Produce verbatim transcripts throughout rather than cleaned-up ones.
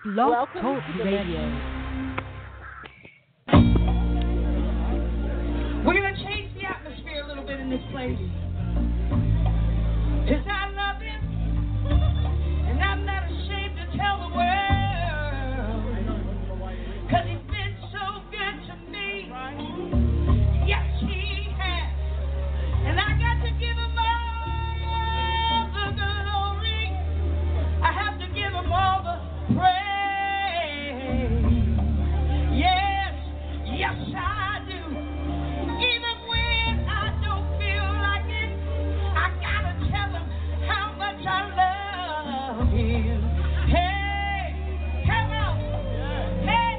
Blog Welcome Talk to the Radio. We're going to change the atmosphere a little bit in this place. Because I love him, and I'm not ashamed to tell the world. Because he's been so good to me. Yes, he has. And I got to give him all the glory. I have to give him all the praise. Yes, yes, I do. Even when I don't feel like it, I gotta tell him how much I love him. Hey, come on. Hey.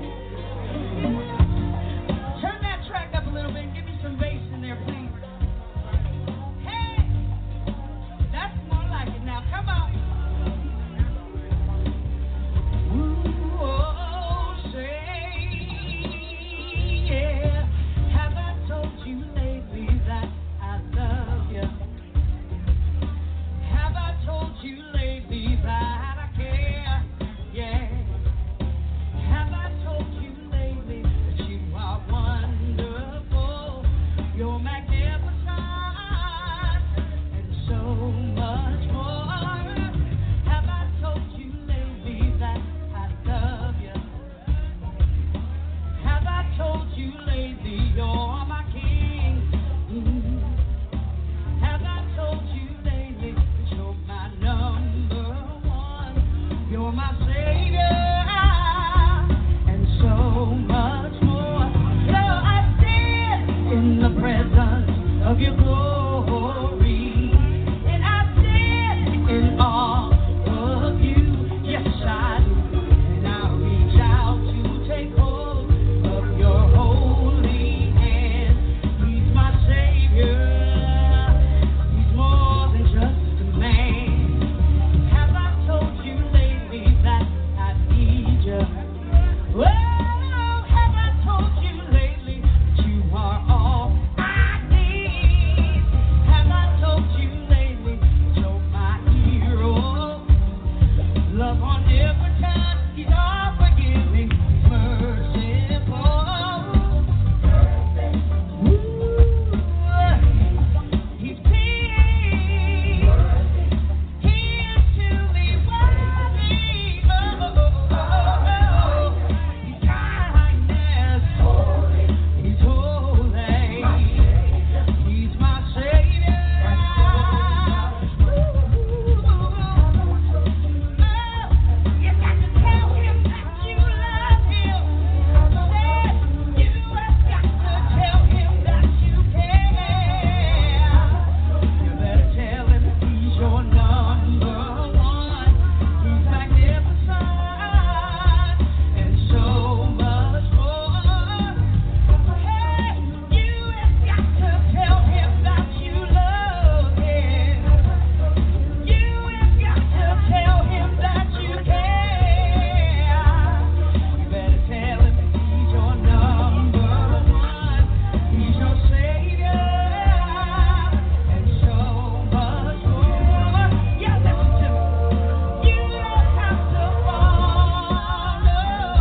Turn that track up a little bit and give me some bass in there, please. Hey. That's more like it now. Come on. Ooh, oh, say, yeah. Have I told you lately that I love you? Have I told you lately that I care? Yeah. Have I told you lately that you are wonderful? You're magnificent and so much more. Have I told you lately that I love you? Have I told you lately you're my king? Mm. Have I told you lately that you're my number one? You're my savior and so much more. So I stand in the presence of your glory, and I stand in awe of you. Yes, I do. And I reach out to take hold of your holy hand. He's my savior. He's more than just a man. Have I told you lately that I need you? Well, have I told you lately that you are all I need? Have I told you lately that you're my hero? Love on every time, he's all forgiving, merciful. Ooh, he's king. He is to be worthy. Oh, oh, oh, oh. He's kindness. He's holy. He's my savior. You got to tell him that you love him. You have got to tell him that you care. You better tell him he's your number one. He's magnificent and so much more. Hey, you have got to tell him that you love him. You have got to tell him that you care. You better tell him he's your number one. He's your savior and so much more. Yeah, listen to me. You don't have to follow.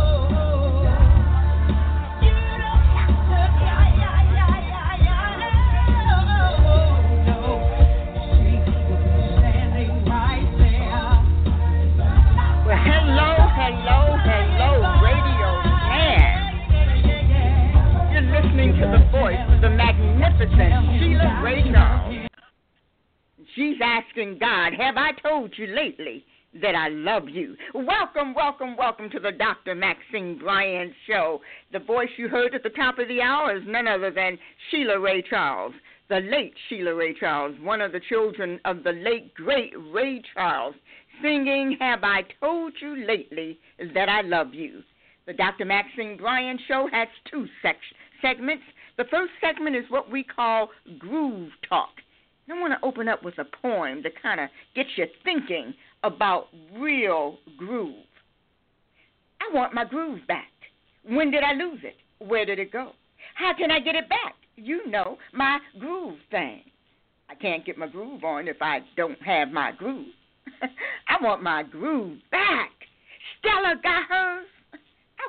You don't have to, yeah, yeah, yeah, yeah, yeah, no, no. See, you're standing right there. Well, hello, hello, hello, radio man. You're listening to the voice of the magnificent Sheila Ray Charles. She's asking God, have I told you lately that I love you? Welcome, welcome, welcome to the Doctor Maxine Bryant Show. The voice you heard at the top of the hour is none other than Sheila Ray Charles, the late Sheila Ray Charles, one of the children of the late, great Ray Charles, singing, have I told you lately that I love you? The Doctor Maxine Bryant Show has two sec- segments. The first segment is what we call Groove Talk. I want to open up with a poem to kind of get you thinking about real groove. I want my groove back. When did I lose it? Where did it go? How can I get it back? You know, my groove thing. I can't get my groove on if I don't have my groove. I want my groove back. Stella got her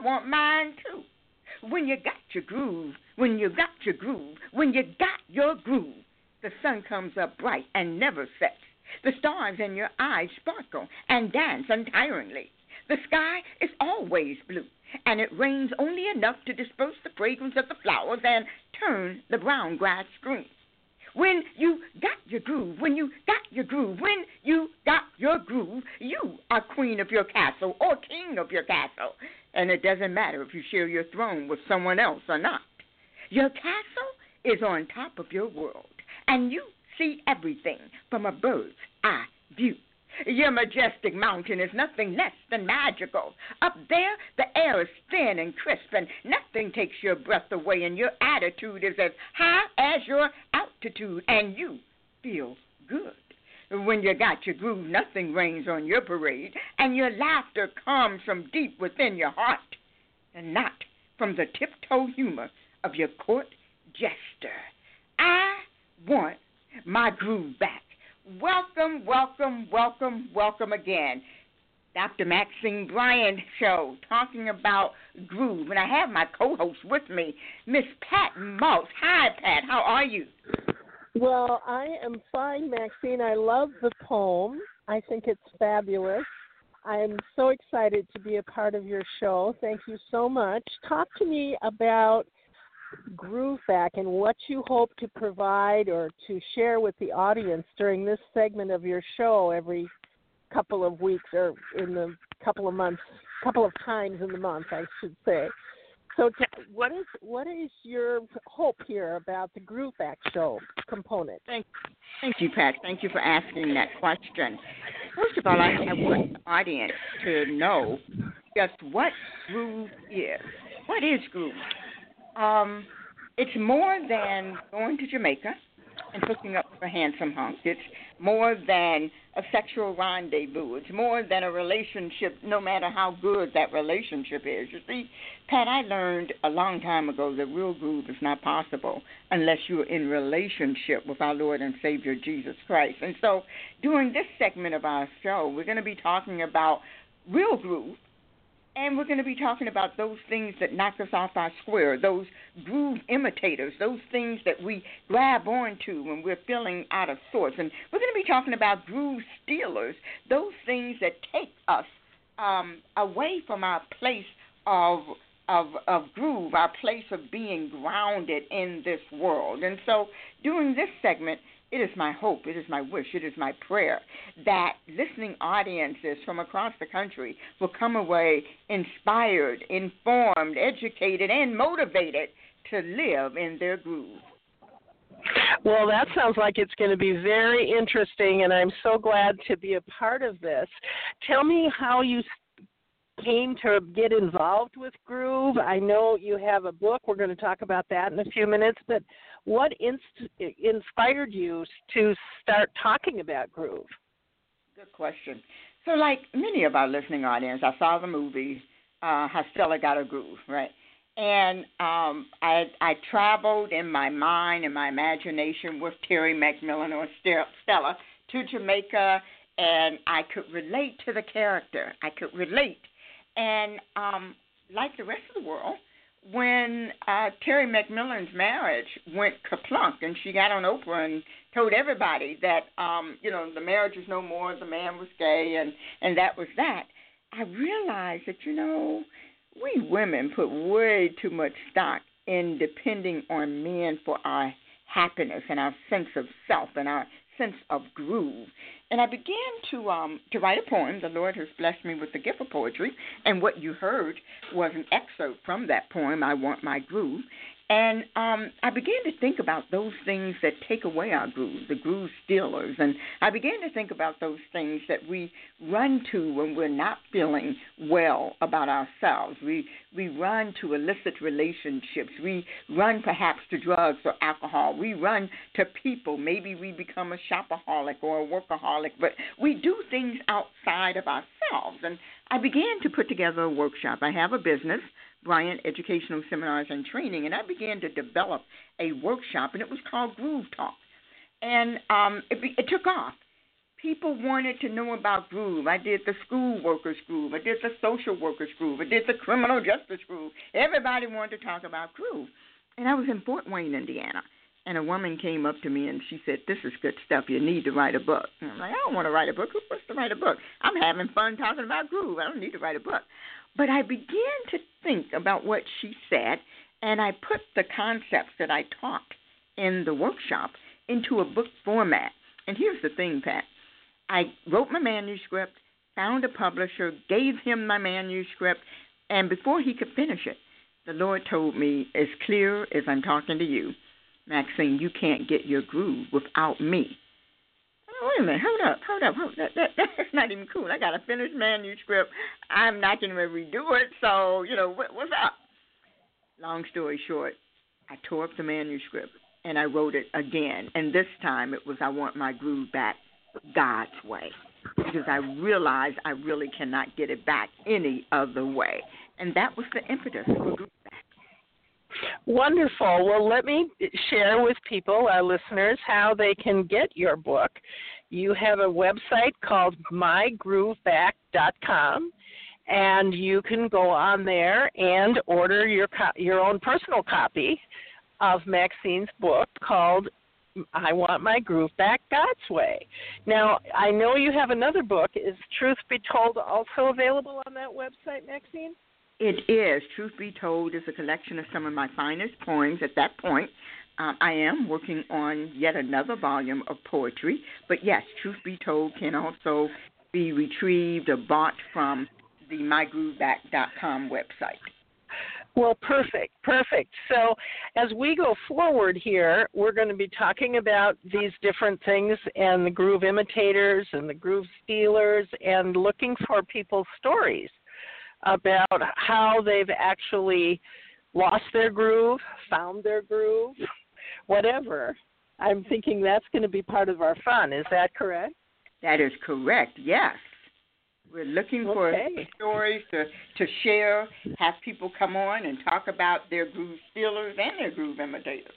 want mine too. When you got your groove, when you got your groove, when you got your groove, the sun comes up bright and never sets. The stars in your eyes sparkle and dance untiringly. The sky is always blue, and it rains only enough to disperse the fragrance of the flowers and turn the brown grass green. When you got your groove, when you got your groove, when you got your groove, you are queen of your castle or king of your castle. And it doesn't matter if you share your throne with someone else or not. Your castle is on top of your world, and you see everything from a bird's eye view. Your majestic mountain is nothing less than magical. Up there, the air is thin and crisp, and nothing takes your breath away, and your attitude is as high as your altitude, and you feel good. When you got your groove, nothing rains on your parade, and your laughter comes from deep within your heart, and not from the tiptoe humor of your court jester. I want my groove back. Welcome, welcome, welcome, welcome again. Doctor Maxine Bryant Show, talking about groove. And I have my co-host with me, Miss Pat Maltz. Hi, Pat. How are you? Well, I am fine, Maxine. I love the poem. I think it's fabulous. I am so excited to be a part of your show. Thank you so much. Talk to me about Groove Back and what you hope to provide or to share with the audience during this segment of your show every couple of weeks or in the couple of months, couple of times in the month, I should say. So t- what is what is your hope here about the Groove Back show component? Thank, thank you, Pat. Thank you for asking that question. First of all, I, I want the audience to know just what groove is. What is groove? Um, it's more than going to Jamaica and hooking up with a handsome hunk. It's more than a sexual rendezvous. It's more than a relationship, no matter how good that relationship is. You see, Pat, I learned a long time ago that real groove is not possible unless you're in relationship with our Lord and Savior, Jesus Christ. And so during this segment of our show, we're going to be talking about real groove. And we're going to be talking about those things that knock us off our square, those groove imitators, those things that we grab onto when we're feeling out of sorts. And we're going to be talking about groove stealers, those things that take us um, away from our place of, of, of groove, our place of being grounded in this world. And so during this segment, it is my hope, it is my wish, it is my prayer that listening audiences from across the country will come away inspired, informed, educated, and motivated to live in their groove. Well, that sounds like it's going to be very interesting, and I'm so glad to be a part of this. Tell me how you came to get involved with groove. I know you have a book. We're going to talk about that in a few minutes, but what inst- inspired you to start talking about groove? Good question. So like many of our listening audience, I saw the movie, uh, How Stella Got a Groove, right? And um, I, I traveled in my mind and my imagination with Terry McMillan or Stella to Jamaica, and I could relate to the character. I could relate. And um, like the rest of the world, when uh, Terry McMillan's marriage went kaplunk and she got on Oprah and told everybody that, um, you know, the marriage was no more, the man was gay, and, and that was that, I realized that, you know, we women put way too much stock in depending on men for our happiness and our sense of self and our sense of groove. And I began to um, to write a poem. The Lord has blessed me with the gift of poetry, and what you heard was an excerpt from that poem, I Want My Groove. And um, I began to think about those things that take away our groove, the groove stealers. And I began to think about those things that we run to when we're not feeling well about ourselves. We we run to illicit relationships. We run perhaps to drugs or alcohol. We run to people. Maybe we become a shopaholic or a workaholic, but we do things outside of ourselves. And I began to put together a workshop. I have a business, Bryant Educational Seminars and Training, and I began to develop a workshop, and it was called Groove Talk. And um, it, be, it took off. people wanted to know about Groove. I did the school workers Groove. I did the social workers Groove. I did the criminal justice Groove. Everybody wanted to talk about Groove. And I was in Fort Wayne, Indiana. And a woman came up to me and she said, this is good stuff. You need to write a book. And I'm like, I don't want to write a book. Who wants to write a book? I'm having fun talking about Groove. I don't need to write a book. But I began to think about what she said, and I put the concepts that I taught in the workshop into a book format. And here's the thing, Pat. I wrote my manuscript, found a publisher, gave him my manuscript, and before he could finish it, the Lord told me, as clear as I'm talking to you, Maxine, you can't get your groove without me. Oh, wait a minute, hold up, hold up, hold up. That, that, that's not even cool. I got a finished manuscript. I'm not going to redo it, so, you know, what, what's up? Long story short, I tore up the manuscript, and I wrote it again. And this time it was I Want My Groove Back God's Way, because I realized I really cannot get it back any other way. And that was the impetus for Groove Back. Wonderful. Well, let me share with people, our listeners, how they can get your book. You have a website called my groove back dot com, and you can go on there and order your co- your own personal copy of Maxine's book called I Want My Groove Back God's Way. Now, I know you have another book. Is Truth Be Told also available on that website, Maxine? It is. Truth Be Told is a collection of some of my finest poems at that point. Um, I am working on yet another volume of poetry. But, yes, Truth Be Told can also be retrieved or bought from the my groove back dot com website. Well, perfect, perfect. So as we go forward here, we're going to be talking about these different things and the groove imitators and the groove stealers and looking for people's stories about how they've actually lost their groove, found their groove, whatever. I'm thinking that's going to be part of our fun. Is that correct? That is correct, yes. We're looking for okay. stories to, to share, have people come on and talk about their groove stealers and their groove imitators.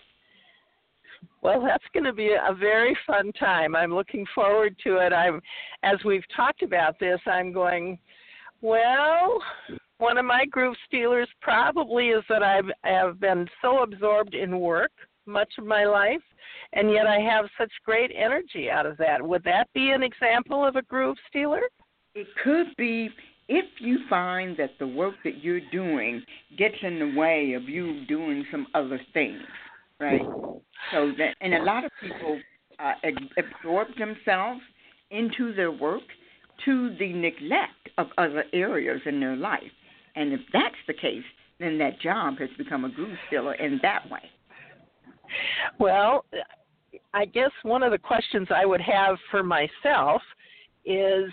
Well, that's going to be a very fun time. I'm looking forward to it. I'm, as we've talked about this, I'm going, well, one of my groove stealers probably is that I've, I've been so absorbed in work much of my life, and yet I have such great energy out of that. Would that be an example of a groove stealer? It could be if you find that the work that you're doing gets in the way of you doing some other things, right? So that, and a lot of people uh, absorb themselves into their work to the neglect of other areas in their life. And if that's the case, then that job has become a groove stealer in that way. Well, I guess one of the questions I would have for myself is,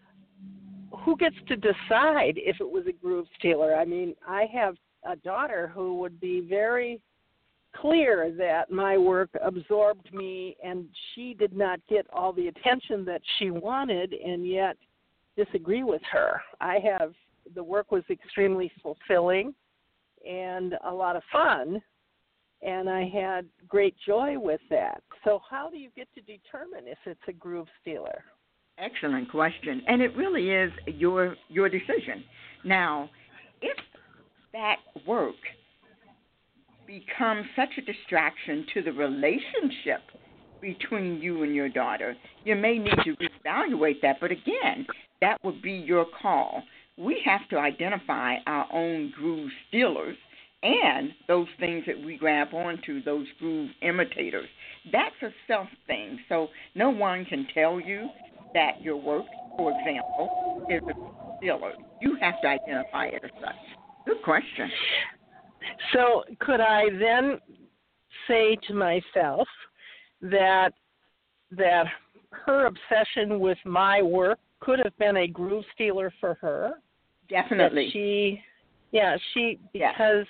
who gets to decide if it was a groove stealer? I mean, I have a daughter who would be very clear that my work absorbed me and she did not get all the attention that she wanted, and yet disagree with her. I have, the work was extremely fulfilling and a lot of fun, and I had great joy with that. So how do you get to determine if it's a groove stealer? Excellent question, and it really is your your decision. Now, if that work becomes such a distraction to the relationship between you and your daughter, you may need to reevaluate that. But again, that would be your call. We have to identify our own groove stealers and those things that we grab onto, those groove imitators. That's a self thing. So no one can tell you that your work, for example, is a stealer. You have to identify it as such. Good question. So could I then say to myself that that her obsession with my work could have been a groove stealer for her? Definitely. That she, yeah, she, yes. because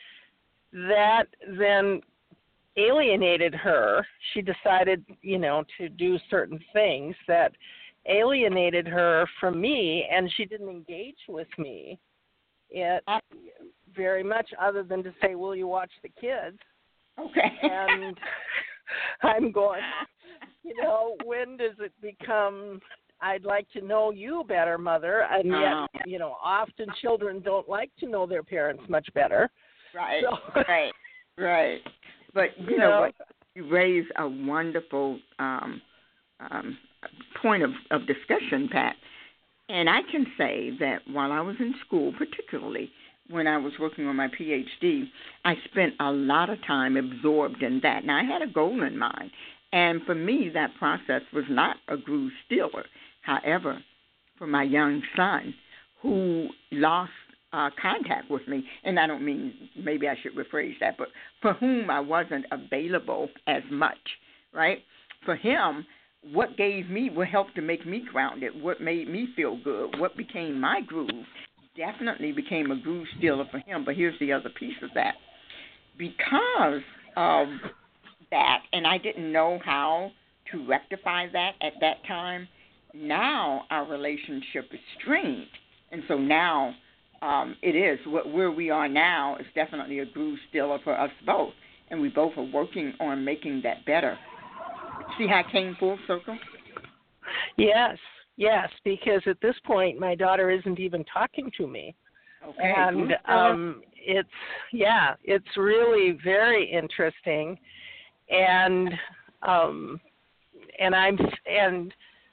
that then alienated her. She decided, you know, to do certain things that alienated her from me, and she didn't engage with me it very much, other than to say, will you watch the kids? Okay. And I'm going, you know, when does it become, I'd like to know you better, Mother, and yet, Uh-huh. you know, often children don't like to know their parents much better. Right, So, right, right. But you, You know, know? what? You raise a wonderful um, um, point of, of discussion, Pat. And I can say that while I was in school, particularly when I was working on my P H D, I spent a lot of time absorbed in that. Now, I had a goal in mind. And for me, that process was not a groove stealer. However, for my young son, who lost uh, contact with me, and I don't mean, maybe I should rephrase that, but for whom I wasn't available as much, right? For him, what gave me, what helped to make me grounded, what made me feel good, what became my groove, definitely became a groove stealer for him. But here's the other piece of that. Because of that, and I didn't know how to rectify that at that time, now our relationship is strained. And so now um, it is, what, where we are now is definitely a groove stealer for us both. And we both are working on making that better. See how I came full circle? yes, yes, because at this point, my daughter isn't even talking to me. Okay. And um, it's, yeah, it's really very interesting. And um, and I'm and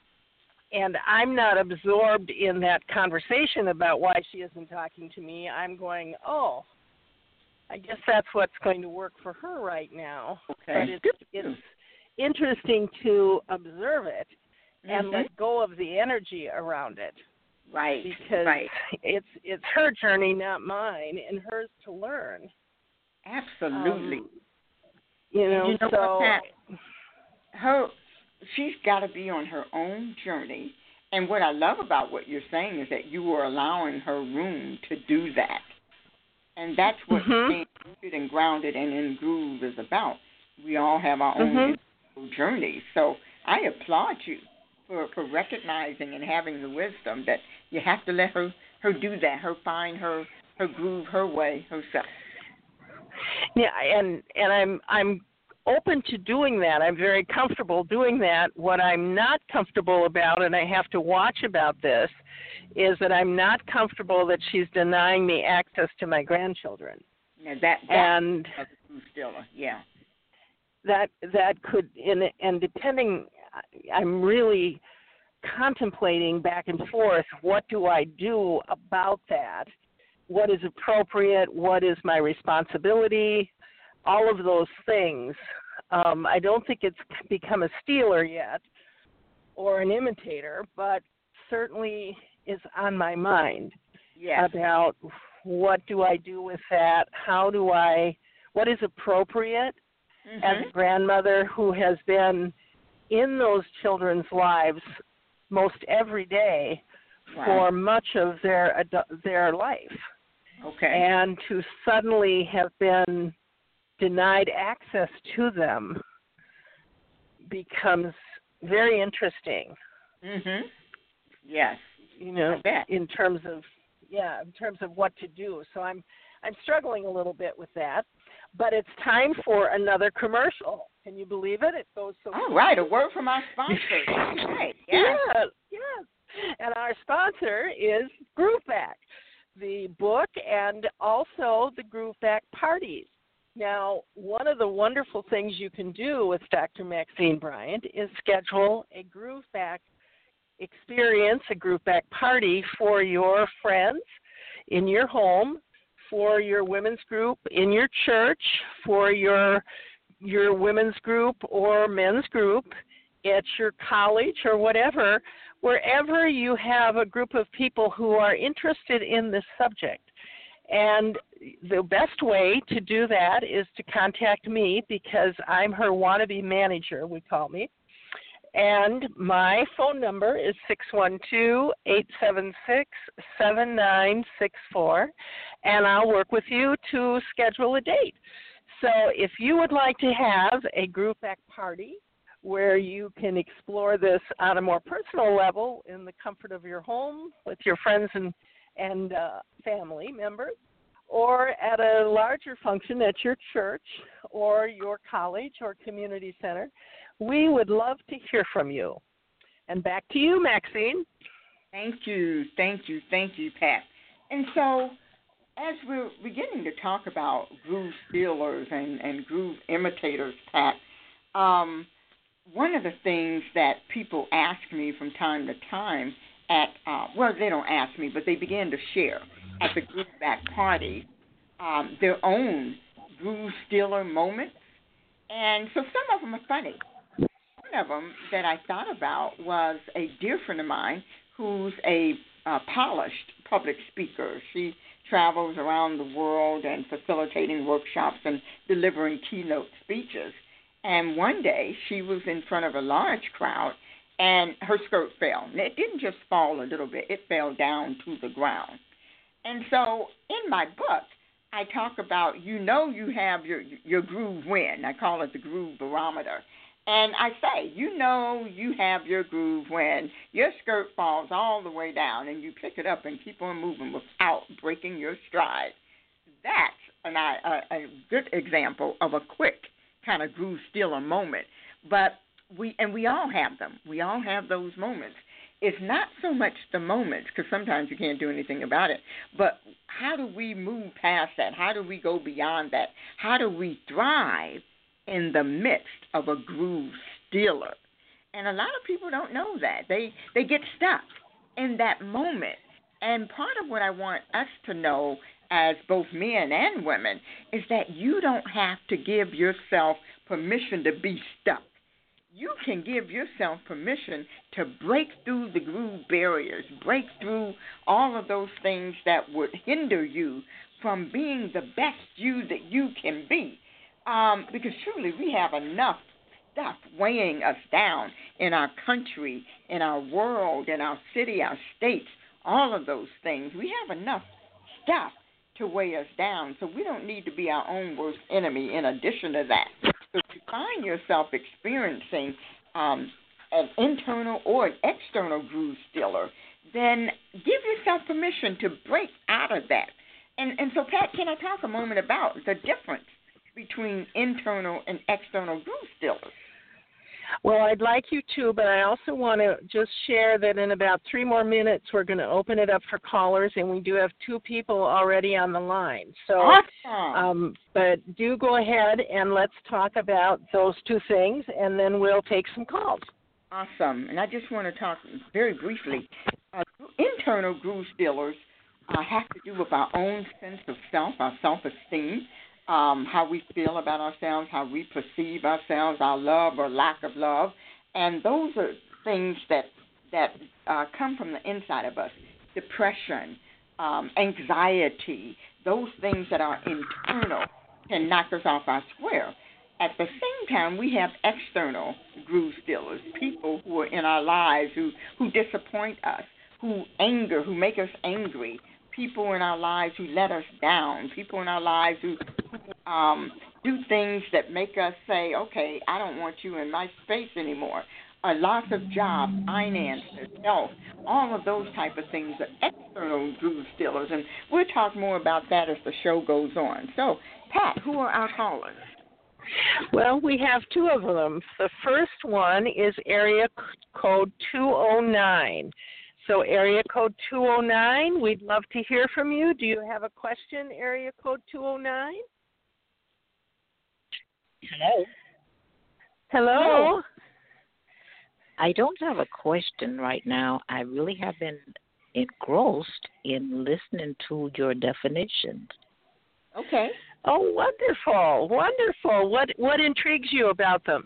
and I'm not absorbed in that conversation about why she isn't talking to me. I'm going, oh, I guess that's what's going to work for her right now. Okay. But it's it's interesting to observe it and Mm-hmm. let go of the energy around it. Right. Because right. it's it's her journey, not mine, and hers to learn. Absolutely. Um, you know, you know so what, Pat? Her, she's got to be on her own journey. And what I love about what you're saying is that you are allowing her room to do that. And that's what Mhm. being rooted and grounded and in groove is about. We all have our own Mhm. individual journeys. So I applaud you for, for recognizing and having the wisdom that you have to let her, her do that, her find her, her groove her way herself. Yeah, and and I'm I'm open to doing that. I'm very comfortable doing that. What I'm not comfortable about, and I have to watch about this, is that I'm not comfortable that she's denying me access to my grandchildren. Now that, that and that's a groove stealer, yeah. that that could in and depending, I'm really contemplating back and forth. What do I do about that? What is appropriate? What is my responsibility? All of those things. Um, I don't think it's become a stealer yet or an imitator, but certainly is on my mind Yes. about what do I do with that? How do I, what is appropriate Mm-hmm. as a grandmother who has been in those children's lives most every day Right. for much of their adu- their life. Okay. And to suddenly have been denied access to them becomes very interesting, Mhm. Yes. you know, I bet. in terms of yeah, in terms of what to do. So I'm I'm struggling a little bit with that. But it's time for another commercial. Can you believe it? It goes so All right, a word from our sponsor. Right. Yeah. Yes, yes. And our sponsor is Groove Back, the book and also the Groove Back parties. Now, one of the wonderful things you can do with Doctor Maxine Bryant is schedule a Groove Back experience, a Groove Back party for your friends in your home, for your women's group in your church, for your your women's group or men's group at your college or whatever, wherever you have a group of people who are interested in this subject. And the best way to do that is to contact me because I'm her wannabe manager, we call me. And my phone number is six one two, eight seven six, seven nine six four, and I'll work with you to schedule a date. So if you would like to have a group back party where you can explore this on a more personal level in the comfort of your home with your friends and, and uh, family members, or at a larger function at your church or your college or community center, We would love to hear from you. And back to you, Maxine. Thank you, thank you, thank you, Pat. And so, as we're beginning to talk about groove stealers and, and groove imitators, Pat, um, one of the things that people ask me from time to time at, uh, well, they don't ask me, but they begin to share at the Groove Back Party um, their own groove stealer moments. And so some of them are funny. One of them that I thought about was a dear friend of mine who's a uh, polished public speaker. She travels around the world and facilitating workshops and delivering keynote speeches. And one day she was in front of a large crowd and her skirt fell. And it didn't just fall a little bit, it fell down to the ground. And so in my book, I talk about, you know, you have your your groove when. I call it the groove barometer. And I say, you know you have your groove when your skirt falls all the way down and you pick it up and keep on moving without breaking your stride. That's an, a, a good example of a quick kind of groove stealer moment. But we, and we all have them. We all have those moments. It's not so much the moments, because sometimes you can't do anything about it, but how do we move past that? How do we go beyond that? How do we thrive in the midst of a groove stealer? And a lot of people don't know that. They they get stuck in that moment. And part of what I want us to know as both men and women is that you don't have to give yourself permission to be stuck. You can give yourself permission to break through the groove barriers, break through all of those things that would hinder you from being the best you that you can be. Um, because truly we have enough stuff weighing us down in our country, in our world, in our city, our states, all of those things. We have enough stuff to weigh us down, so we don't need to be our own worst enemy in addition to that. So if you find yourself experiencing um, an internal or an external groove stealer, then give yourself permission to break out of that. And, and so, Pat, can I talk a moment about the difference between internal and external groove stealers? Well, I'd like you to, but I also want to just share that in about three more minutes we're going to open it up for callers, and we do have two people already on the line. So, awesome. um, but do go ahead and let's talk about those two things, and then we'll take some calls. Awesome. And I just want to talk very briefly. Uh, internal groove stealers uh, have to do with our own sense of self, our self-esteem. Um, how we feel about ourselves, how we perceive ourselves, our love or lack of love. And those are things that that uh, come from the inside of us. Depression, um, anxiety, those things that are internal can knock us off our square. At the same time, we have external groove stealers, people who are in our lives who, who disappoint us, who anger, who make us angry, people in our lives who let us down, people in our lives who um, do things that make us say, okay, I don't want you in my space anymore. A loss of job, finances, health, all of those type of things are external groove stealers, and we'll talk more about that as the show goes on. So, Pat, who are our callers? Well, we have two of them. The first one is area code two oh nine. So area code two oh nine, we'd love to hear from you. Do you have a question, area code two oh nine? Hello. Hello. I don't have a question right now. I really have been engrossed in listening to your definitions. Okay. Oh, wonderful, wonderful. What what intrigues you about them?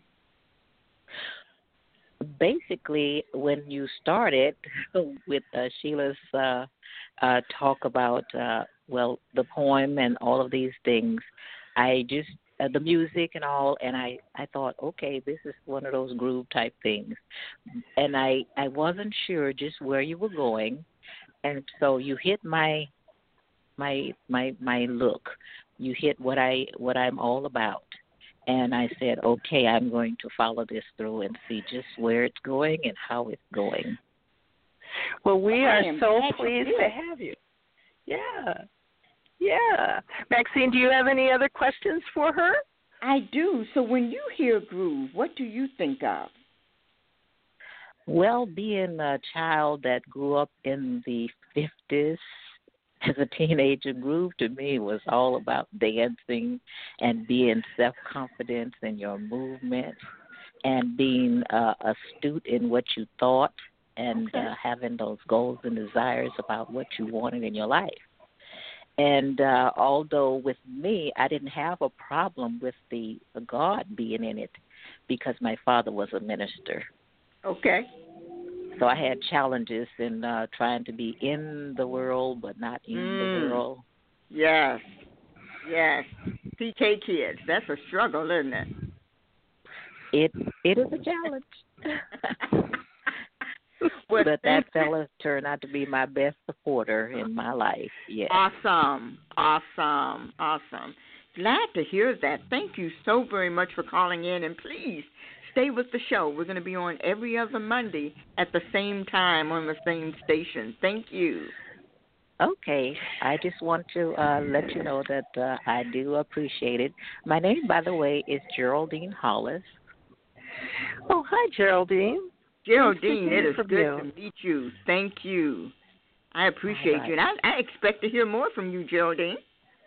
Basically, when you started with uh, Sheila's uh, uh, talk about, uh, well, the poem and all of these things, I just, uh, the music and all, and I, I thought, okay, this is one of those groove type things. And I, I wasn't sure just where you were going. And so you hit my, my, my, my look. You hit what I, what I'm all about. And I said, okay, I'm going to follow this through and see just where it's going and how it's going. Well, we are so pleased to have you. Yeah. Yeah. Maxine, do you have any other questions for her? I do. So when you hear groove, what do you think of? Well, being a child that grew up in the fifties as a teenager, groove to me was all about dancing and being self-confident in your movement and being uh, astute in what you thought and Okay. uh, having those goals and desires about what you wanted in your life. And uh, although with me, I didn't have a problem with the, the God being in it because my father was a minister. Okay. So I had challenges in uh, trying to be in the world but not in Mm. the world. Yes. Yes. P K kids, that's a struggle, isn't it? It It is a challenge. Well, but thank- that fella turned out to be my best supporter in my life, yes. Awesome. Awesome. Awesome. Glad to hear that. Thank you so very much for calling in, and please stay with the show. We're going to be on every other Monday at the same time on the same station. Thank you. Okay. I just want to uh, let you know that uh, I do appreciate it. My name, by the way, is Geraldine Hollis. Oh, hi, Geraldine. Geraldine, Nice to hear it is from good you. to meet you. Thank you. I appreciate All right. you, and I, I expect to hear more from you, Geraldine.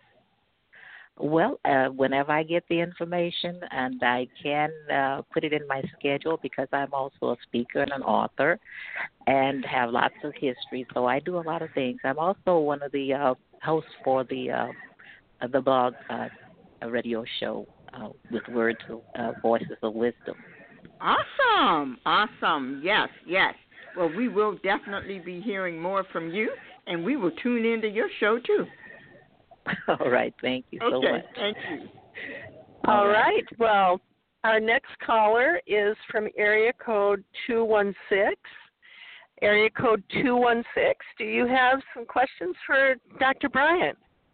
Well, uh, whenever I get the information, and I can uh, put it in my schedule because I'm also a speaker and an author and have lots of history, so I do a lot of things. I'm also one of the uh, hosts for the uh, the blog uh, radio show uh, with words, uh, Voices of Wisdom. Awesome. Awesome. Yes, yes. Well, we will definitely be hearing more from you, and we will tune into your show, too. All right. Thank you so Okay, much. thank you. All right. Well, our next caller is from area code two one six. Area code two one six. Do you have some questions for Doctor Bryant?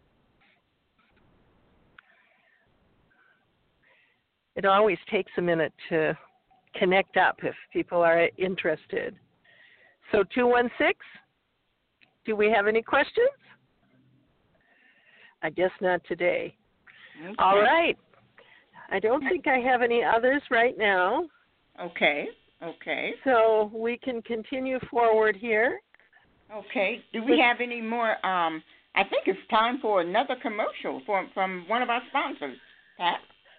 It always takes a minute to connect up if people are interested. So two one six, do we have any questions? I guess not today. Okay. All right. I don't think I have any others right now, Okay, okay, so we can continue forward here. okay. Do we have any more? Um, I think it's time for another commercial from, from one of our sponsors, Pat.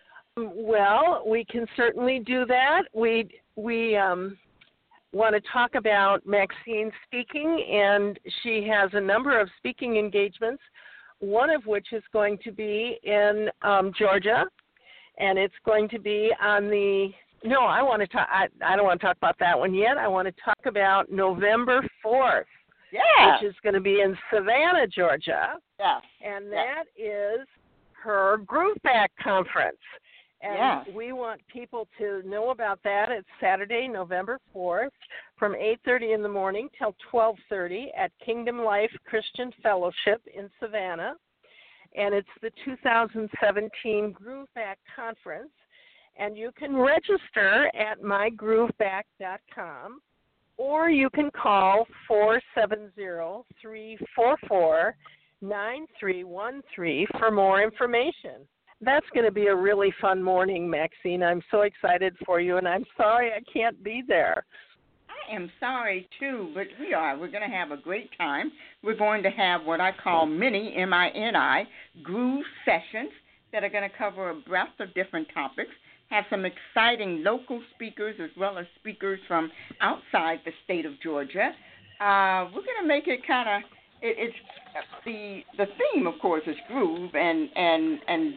Well, we can certainly do that. We we um, want to talk about Maxine speaking, and she has a number of speaking engagements, one of which is going to be in um, Georgia, and it's going to be on the, no, I want to talk, I, I don't want to talk about that one yet. I want to talk about November fourth, Yeah. which is going to be in Savannah, Georgia, Yeah. and Yeah. that is her Groove Back Conference. And Yeah. we want people to know about that. It's Saturday, November fourth, from eight thirty in the morning till twelve thirty at Kingdom Life Christian Fellowship in Savannah. And it's the two thousand seventeen Groove Back Conference. And you can register at my groove back dot com, or you can call four seven zero, three four four, nine three one three for more information. That's going to be a really fun morning, Maxine. I'm so excited for you, and I'm sorry I can't be there. I am sorry, too, but we are. We're going to have a great time. We're going to have what I call mini, M I N I, groove sessions that are going to cover a breadth of different topics, have some exciting local speakers as well as speakers from outside the state of Georgia. Uh, we're going to make it kind of, it, it's, the the theme, of course, is groove, and, and, and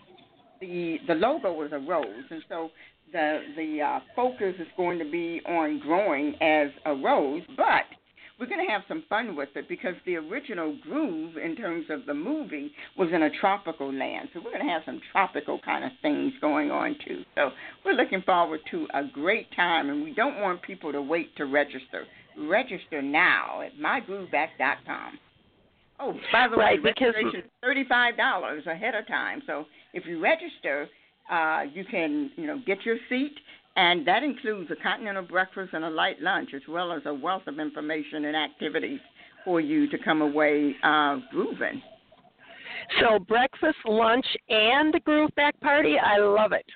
the the logo is a rose, and so the the uh, focus is going to be on growing as a rose, but we're going to have some fun with it because the original groove in terms of the movie was in a tropical land, so we're going to have some tropical kind of things going on too. So we're looking forward to a great time, and we don't want people to wait to register. Register now at my groove back dot com. Oh, by the Right, way, because- registration is thirty-five dollars ahead of time. So if you register, uh, you can, you know, get your seat, and that includes a continental breakfast and a light lunch, as well as a wealth of information and activities for you to come away uh, grooving. So breakfast, lunch, and a groove back party. I love it.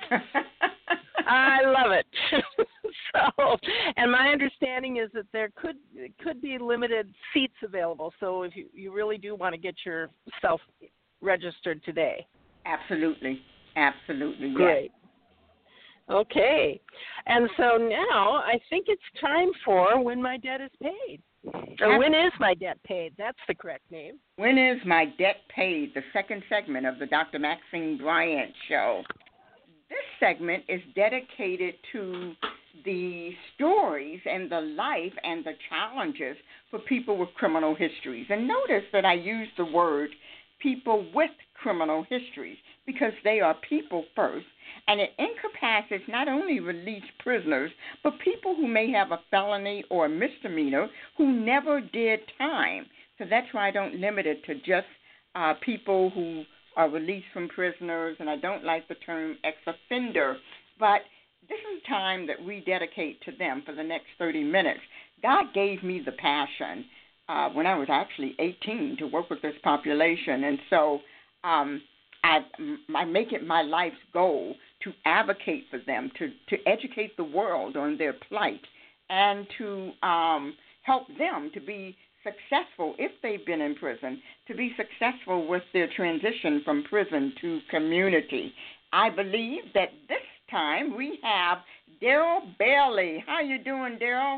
I love it. So, and my understanding is that there could could be limited seats available. So if you, you really do want to get yourself registered today. Absolutely. Absolutely. Yes. Great. Okay. And so now I think it's time for When My Debt Is Paid. Or When Is My Debt Paid? That's the correct name. When Is My Debt Paid? The second segment of the Doctor Maxine Bryant Show. This segment is dedicated to the stories and the life and the challenges for people with criminal histories. And notice that I use the word people with criminal histories because they are people first, and it encompasses not only released prisoners, but people who may have a felony or a misdemeanor who never did time. So that's why I don't limit it to just uh, people who are released from prisoners, and I don't like the term ex-offender, but this is time that we dedicate to them for the next thirty minutes. God gave me the passion uh, when I was actually eighteen to work with this population, and so um, I, I make it my life's goal to advocate for them, to, to educate the world on their plight, and to um, help them to be successful if they've been in prison, to be successful with their transition from prison to community. I believe that this time we have Daryl Bailey. How you doing, Daryl?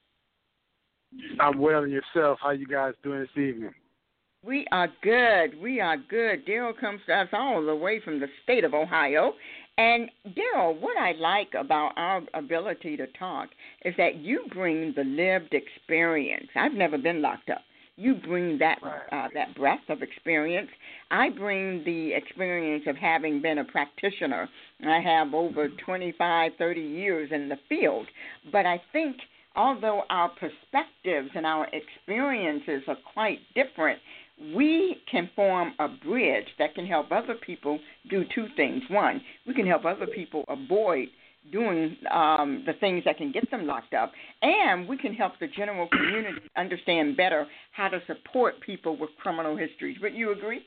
I'm well, and yourself? How you guys doing this evening? We are good. We are good. Daryl comes to us all the way from the state of Ohio. And, Daryl, what I like about our ability to talk is that you bring the lived experience. I've never been locked up. You bring that uh, that breadth of experience. I bring the experience of having been a practitioner. I have over twenty-five, thirty years in the field. But I think although our perspectives and our experiences are quite different, we can form a bridge that can help other people do two things. One, we can help other people avoid doing um, the things that can get them locked up, and we can help the general community understand better how to support people with criminal histories. Would you agree?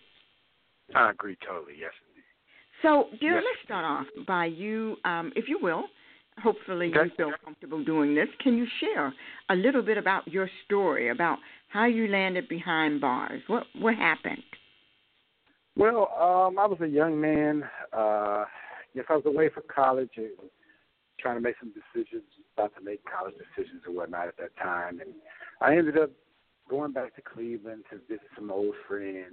I agree totally, yes, indeed. So, dear, yes. let's start off by you, um, if you will, hopefully okay. you feel comfortable doing this. Can you share a little bit about your story, about how you landed behind bars? What what happened? Well, um, I was a young man. Uh, yes, I was away for college and trying to make some decisions, about to make college decisions and whatnot at that time. And I ended up going back to Cleveland to visit some old friends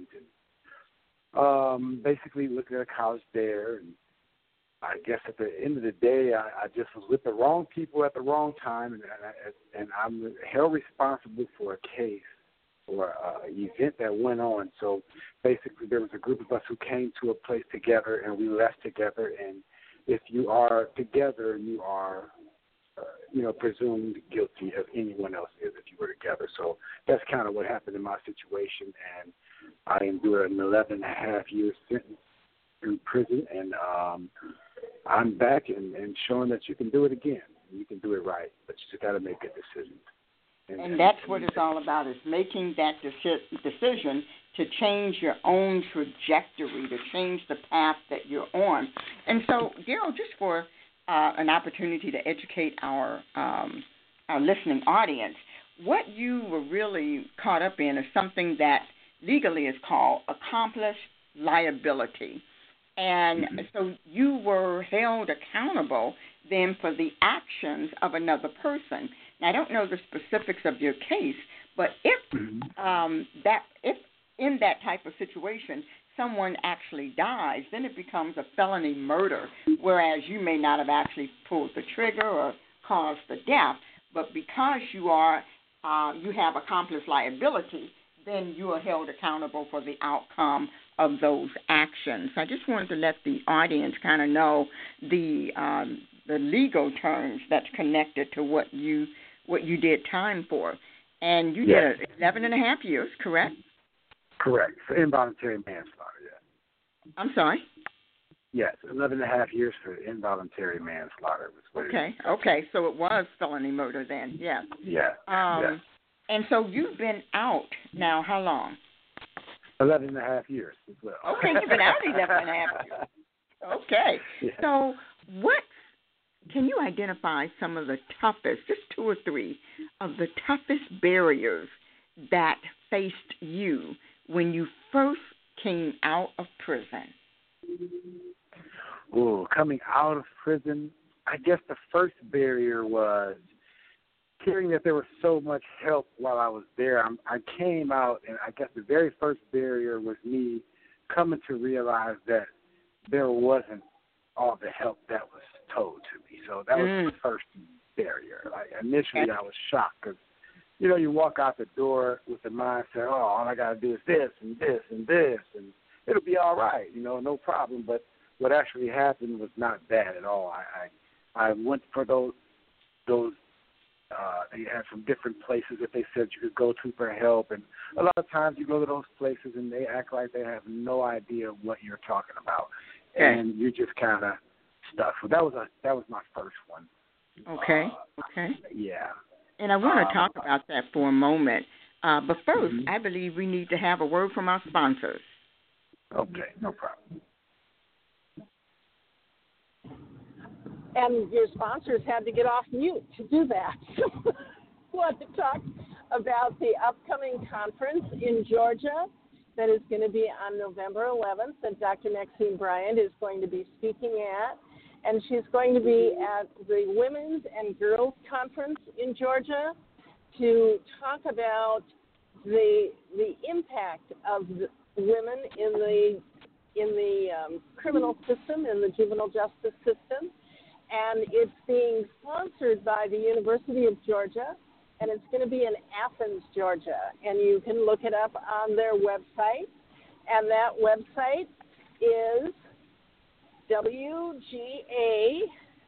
and um, basically looking at college there. And I guess at the end of the day, I, I just was with the wrong people at the wrong time, and, and, I, and I'm held responsible for a case or an event that went on. So basically there was a group of us who came to a place together, and we left together. And if you are together, you are, uh, you know, presumed guilty as anyone else is if you were together. So that's kind of what happened in my situation, and I endured an eleven and a half year sentence in prison, and um, I'm back and, and showing that you can do it again. You can do it right, but you just got to make a decision. And, and that's what it's all about, is making that deci- decision to change your own trajectory, to change the path that you're on. And so, Daryl, just for uh, an opportunity to educate our um, our listening audience, what you were really caught up in is something that legally is called accomplice liability. And mm-hmm. so you were held accountable then for the actions of another person. Now, I don't know the specifics of your case, but if mm-hmm. um, that if in that type of situation someone actually dies, then it becomes a felony murder, whereas you may not have actually pulled the trigger or caused the death, but because you are uh, you have accomplice liability, then you are held accountable for the outcome of those actions. I just wanted to let the audience kind of know the um, the legal terms that's connected to what you what you did time for. And you yes. did eleven and a half years, correct? Correct. For involuntary manslaughter, yes. I'm sorry? Yes, eleven and a half years for involuntary manslaughter. Was what okay, it okay. So it was felony murder then, yes. Yeah. Um, yeah. And so you've been out now how long? Eleven and a half years as well. Okay, you've been out eleven and a half years. Okay. Yeah. So what can you identify some of the toughest, just two or three, of the toughest barriers that faced you when you first came out of prison? Oh, coming out of prison, I guess the first barrier was hearing that there was so much help while I was there. I'm, I came out, and I guess the very first barrier was me coming to realize that there wasn't all the help that was told to me. So that was mm. the first barrier. Like initially, I was shocked because, you know, you walk out the door with the mindset, oh, all I got to do is this and this and this, and it'll be all right, you know, no problem. But what actually happened was not bad at all. I I, I went for those those. Uh, they had some different places that they said you could go to for help, and a lot of times you go to those places and they act like they have no idea what you're talking about, okay. and you're just kind of stuck. So that was a that was my first one. Okay. Uh, okay. Yeah. And I want to um, talk about that for a moment, uh, but first, mm-hmm. I believe we need to have a word from our sponsors. Okay, no problem. And your sponsors had to get off mute to do that. So I want to talk about the upcoming conference in Georgia that is going to be on November eleventh that Doctor Maxine Bryant is going to be speaking at. And she's going to be at the Women's and Girls Conference in Georgia to talk about the the impact of the women in the in the um, criminal system, in the juvenile justice system. And it's being sponsored by the University of Georgia, and it's going to be in Athens, Georgia. And you can look it up on their website, and that website is W G A,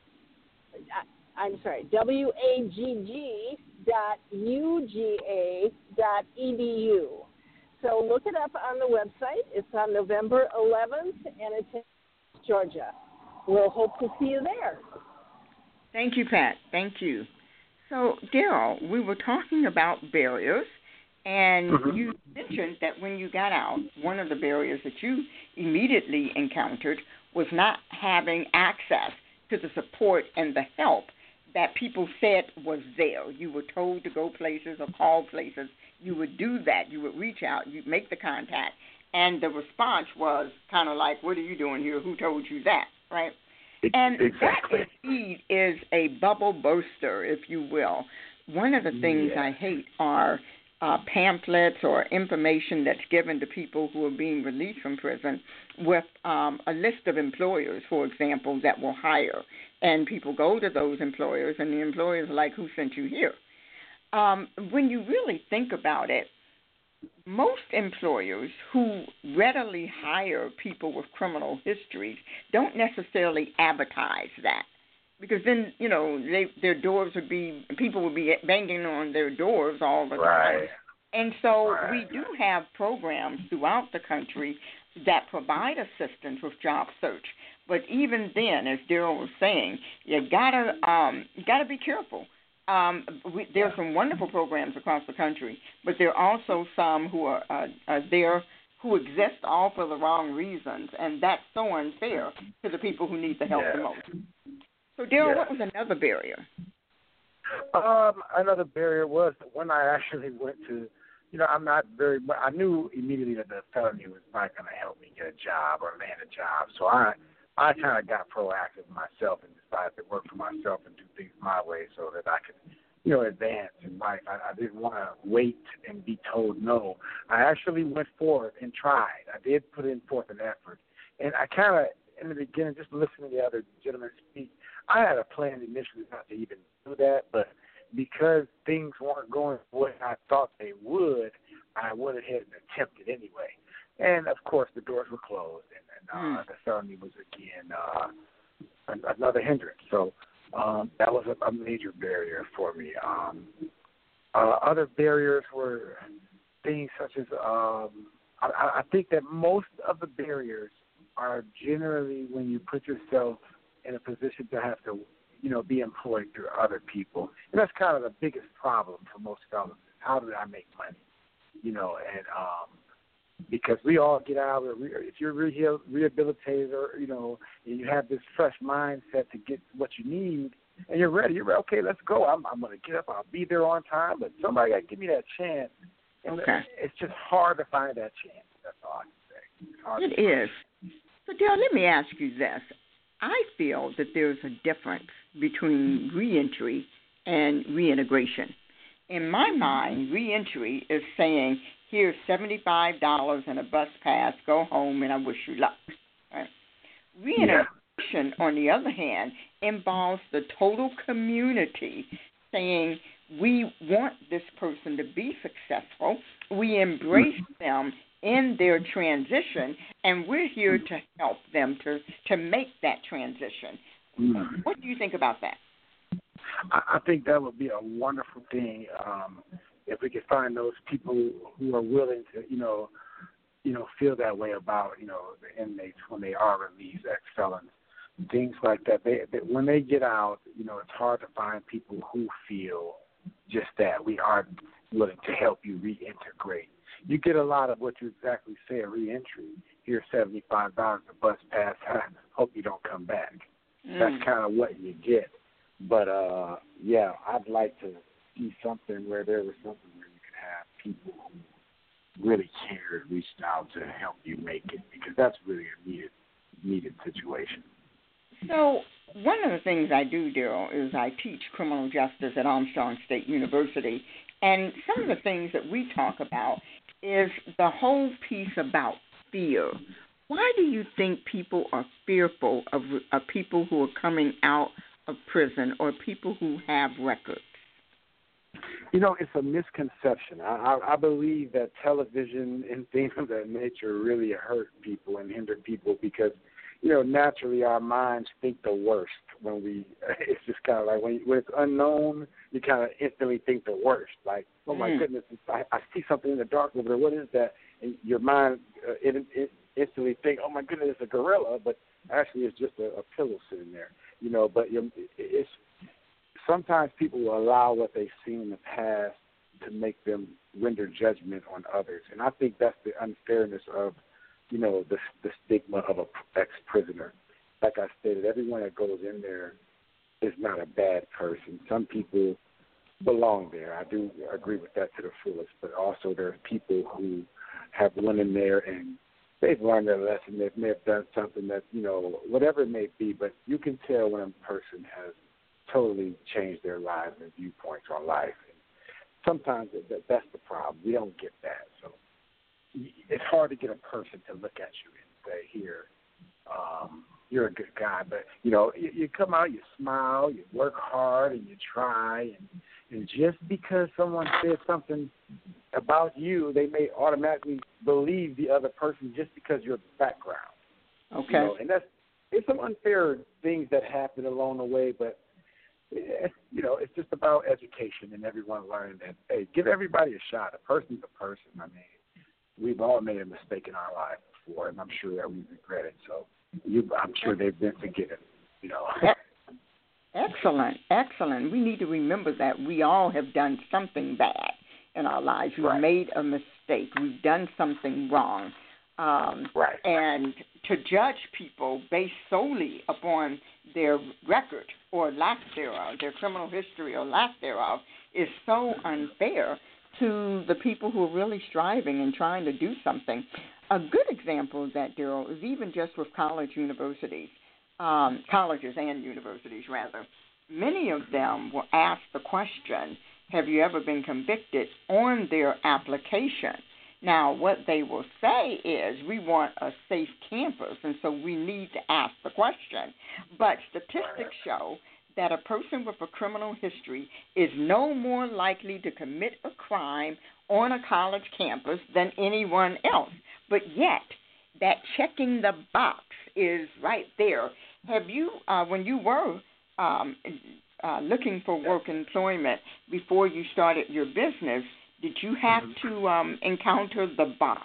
I'm sorry, W A G G dot U G A dot E D U. So look it up on the website. It's on November eleventh, and it's in Georgia. We'll hope to see you there. Thank you, Pat. Thank you. So, Daryl, we were talking about barriers, and mm-hmm. you mentioned that when you got out, one of the barriers that you immediately encountered was not having access to the support and the help that people said was there. You were told to go places or call places. You would do that. You would reach out. You'd make the contact. And the response was kind of like, what are you doing here? Who told you that, right? And exactly. that indeed is a bubble burster, if you will. One of the things yeah. I hate are uh, pamphlets or information that's given to people who are being released from prison with um, a list of employers, for example, that will hire. And people go to those employers, and the employers are like, who sent you here? Um, when you really think about it, most employers who readily hire people with criminal histories don't necessarily advertise that, because then, you know, they, their doors would be, people would be banging on their doors all the right. time. And so right. we do have programs throughout the country that provide assistance with job search. But even then, as Daryl was saying, you gotta um, you gotta be careful. Um, we, there are some wonderful programs across the country, but there are also some who are, uh, are there who exist all for the wrong reasons, and that's so unfair to the people who need the help yeah. the most. So, Daryl, yeah. what was another barrier? Um, another barrier was when I actually went to, you know, I'm not very, I knew immediately that the felony was not going to help me get a job or land a job, so I I kind of got proactive myself and decided to work for myself and do things my way so that I could, you know, advance in life. I, I didn't want to wait and be told no. I actually went forward and tried. I did put in forth an effort. And I kind of, in the beginning, just listening to the other gentlemen speak, I had a plan initially not to even do that, but because things weren't going the way I thought they would, I went ahead and attempted anyway. And, of course, the doors were closed, and, and uh, mm. the felony was, again, uh, another hindrance. So um, that was a, a major barrier for me. Um, uh, other barriers were things such as um, I, I think that most of the barriers are generally when you put yourself in a position to have to, you know, be employed through other people. And that's kind of the biggest problem for most felons. How do I make money? You know, and um, because we all get out. If you're rehabil- rehabilitated or, you know, and you have this fresh mindset to get what you need, and you're ready, you're ready, okay, let's go. I'm, I'm going to get up. I'll be there on time, but somebody got to give me that chance. And Okay. It's just hard to find that chance. That's all I can say. It's hard It to find. is. So, Dale, let me ask you this. I feel that there's a difference between reentry and reintegration. In my mind, reentry is saying, here's seventy-five dollars and a bus pass, go home, and I wish you luck. Right? Reintegration, yeah. on the other hand, involves the total community saying, we want this person to be successful, we embrace them in their transition, and we're here to help them to, to make that transition. Mm-hmm. What do you think about that? I think that would be a wonderful thing um, if we could find those people who are willing to, you know, you know, feel that way about, you know, the inmates when they are released, ex-felons, things like that. They, they when they get out, you know, it's hard to find people who feel just that. We are willing to help you reintegrate. You get a lot of what you exactly say, a reentry. Here's seventy-five dollars a bus pass. Hope you don't come back. Mm. That's kind of what you get. But, uh, yeah, I'd like to see something where there was something where you could have people who really cared, reached out to help you make it, because that's really a needed, needed situation. So one of the things I do, Daryl, is I teach criminal justice at Armstrong State University, and some of the things that we talk about is the whole piece about fear. Why do you think people are fearful of, of people who are coming out of prison or people who have records? You know, it's a misconception. I, I, I believe that television and things of that nature really hurt people and hinder people because, you know, naturally our minds think the worst when we, it's just kind of like when, when it's unknown, you kind of instantly think the worst. Like, oh, my mm. goodness, I, I see something in the dark over there. What is that? And your mind, uh, it, it instantly think, oh, my goodness, it's a gorilla, but actually it's just a, a pillow sitting there. You know, but it's sometimes people will allow what they've seen in the past to make them render judgment on others, and I think that's the unfairness of, you know, the the stigma of an ex-prisoner. Like I stated, everyone that goes in there is not a bad person. Some people belong there. I do agree with that to the fullest, but also there's people who have went in there and they've learned their lesson. They may have done something that, you know, whatever it may be, but you can tell when a person has totally changed their lives and viewpoints on life. And sometimes that, that's the problem. We don't get that. So it's hard to get a person to look at you and say, here, um, you're a good guy. But, you know, you, you come out, you smile, you work hard, and you try. And, and just because someone said something about you, they may automatically believe the other person just because of your background. Okay. You know, and that's it's some unfair things that happen along the way, but you know, it's just about education and everyone learning that, hey, give everybody a shot. A person's a person. I mean, we've all made a mistake in our life before, and I'm sure that we regret it. So you, I'm sure they've been forgiven. You know. Excellent, excellent. We need to remember that we all have done something bad in our lives. We've right. made a mistake. We've done something wrong. Um, right. And to judge people based solely upon their record or lack thereof, their criminal history or lack thereof, is so unfair to the people who are really striving and trying to do something. A good example of that, Daryl, is even just with college universities, um, colleges and universities, rather. Many of them will ask the question, have you ever been convicted, on their application. Now, what they will say is, we want a safe campus, and so we need to ask the question. But statistics show that a person with a criminal history is no more likely to commit a crime on a college campus than anyone else. But yet, that checking the box is right there. Have you, uh, when you were um, uh, looking for work employment before you started your business, did you have to um, encounter the box?